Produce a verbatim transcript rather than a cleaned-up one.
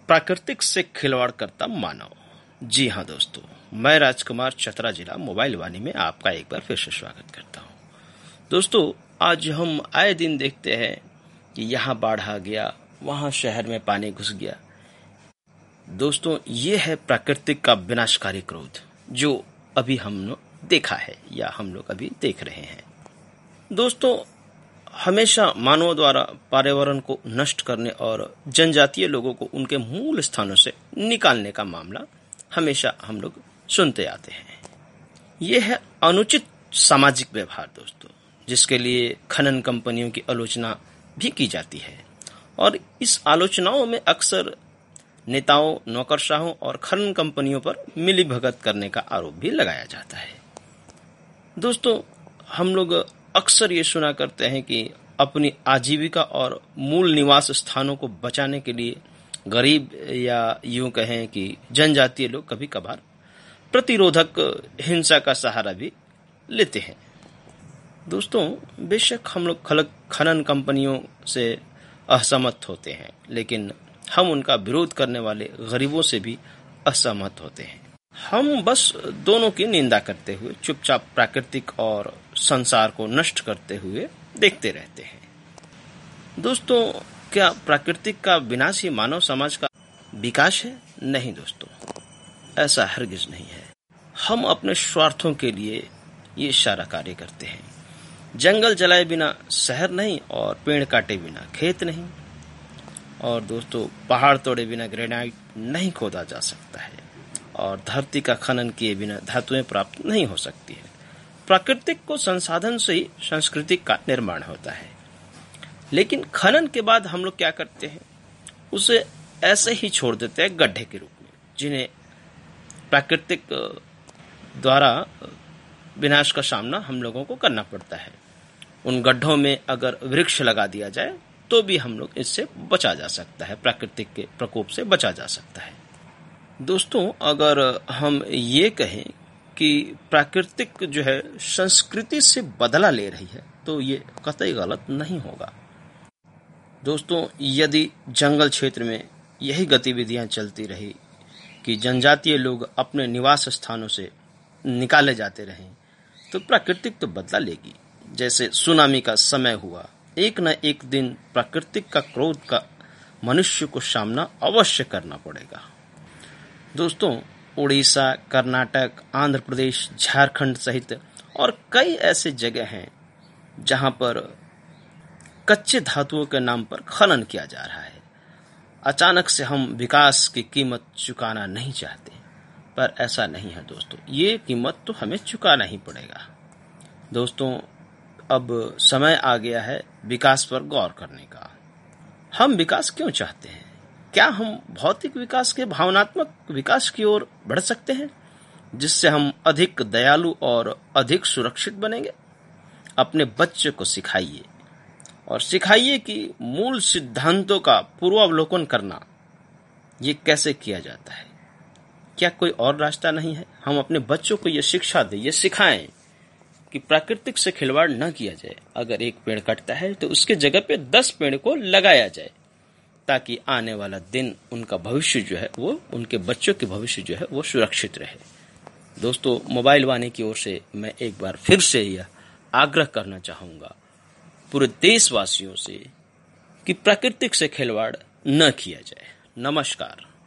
प्राकृतिक से खिलवाड़ करता मानव। जी हाँ दोस्तों, मैं राजकुमार चतरा जिला मोबाइल वाणी में आपका एक बार फिर से स्वागत करता हूँ। दोस्तों, आज हम आए दिन देखते हैं कि यहाँ बाढ़ आ गया, वहाँ शहर में पानी घुस गया। दोस्तों, ये है प्राकृतिक का विनाशकारी क्रोध जो अभी हमने देखा है या हम लोग अभी देख रहे हैं। दोस्तों, हमेशा मानव द्वारा पर्यावरण को नष्ट करने और जनजातीय लोगों को उनके मूल स्थानों से निकालने का मामला हमेशा हम लोग सुनते आते हैं। यह है अनुचित सामाजिक व्यवहार दोस्तों, जिसके लिए खनन कंपनियों की आलोचना भी की जाती है और इस आलोचनाओं में अक्सर नेताओं, नौकरशाहों और खनन कंपनियों पर मिलीभगत करने का आरोप भी लगाया जाता है। दोस्तों, हम लोग अक्सर ये सुना करते हैं कि अपनी आजीविका और मूल निवास स्थानों को बचाने के लिए गरीब या यूं कहें कि जनजातीय लोग कभी कभार प्रतिरोधक हिंसा का सहारा भी लेते हैं। दोस्तों, बेशक हम लोग खनन कंपनियों से असहमत होते हैं, लेकिन हम उनका विरोध करने वाले गरीबों से भी असहमत होते हैं। हम बस दोनों की निंदा करते हुए चुपचाप प्राकृतिक और संसार को नष्ट करते हुए देखते रहते हैं। दोस्तों, क्या प्राकृतिक का विनाश ही मानव समाज का विकास है? नहीं दोस्तों, ऐसा हरगिज नहीं है। हम अपने स्वार्थों के लिए ये सारा कार्य करते हैं। जंगल जलाए बिना शहर नहीं और पेड़ काटे बिना खेत नहीं। और दोस्तों, पहाड़ तोड़े बिना ग्रेनाइट नहीं खोदा जा सकता है और धरती का खनन किए बिना धातुएं प्राप्त नहीं हो सकती है। प्राकृतिक को संसाधन से ही संस्कृति का निर्माण होता है। लेकिन खनन के बाद हम लोग क्या करते हैं, उसे ऐसे ही छोड़ देते हैं गड्ढे के रूप में, जिन्हें प्राकृतिक द्वारा विनाश का सामना हम लोगों को करना पड़ता है। उन गड्ढों में अगर वृक्ष लगा दिया जाए तो भी हम लोग इससे बचा जा सकता है, प्राकृतिक के प्रकोप से बचा जा सकता है। दोस्तों, अगर हम ये कहें कि प्राकृतिक जो है संस्कृति से बदला ले रही है तो ये कतई गलत नहीं होगा। दोस्तों, यदि जंगल क्षेत्र में यही गतिविधियां चलती रही कि जनजातीय लोग अपने निवास स्थानों से निकाले जाते रहें तो प्राकृतिक तो बदला लेगी। जैसे सुनामी का समय हुआ, एक न एक दिन प्राकृतिक का क्रोध का मनुष्य को सामना अवश्य करना पड़ेगा। दोस्तों, उड़ीसा, कर्नाटक, आंध्र प्रदेश, झारखंड सहित और कई ऐसे जगह हैं जहां पर कच्चे धातुओं के नाम पर खनन किया जा रहा है। अचानक से हम विकास की कीमत चुकाना नहीं चाहते, पर ऐसा नहीं है दोस्तों, ये कीमत तो हमें चुकाना ही पड़ेगा। दोस्तों, अब समय आ गया है विकास पर गौर करने का। हम विकास क्यों चाहते हैं? क्या हम भौतिक विकास के भावनात्मक विकास की ओर बढ़ सकते हैं, जिससे हम अधिक दयालु और अधिक सुरक्षित बनेंगे? अपने बच्चे को सिखाइए और सिखाइए कि मूल सिद्धांतों का पूर्वावलोकन करना ये कैसे किया जाता है। क्या कोई और रास्ता नहीं है? हम अपने बच्चों को ये शिक्षा दें, ये सिखाएं कि प्राकृतिक से खिलवाड़ न किया जाए। अगर एक पेड़ कटता है तो उसके जगह पे दस पेड़ को लगाया जाए, ताकि आने वाला दिन उनका भविष्य जो है वो, उनके बच्चों के भविष्य जो है वो सुरक्षित रहे। दोस्तों, मोबाइल वाणी की ओर से मैं एक बार फिर से यह आग्रह करना चाहूंगा पूरे देशवासियों से कि प्राकृतिक से खिलवाड़ न किया जाए। नमस्कार।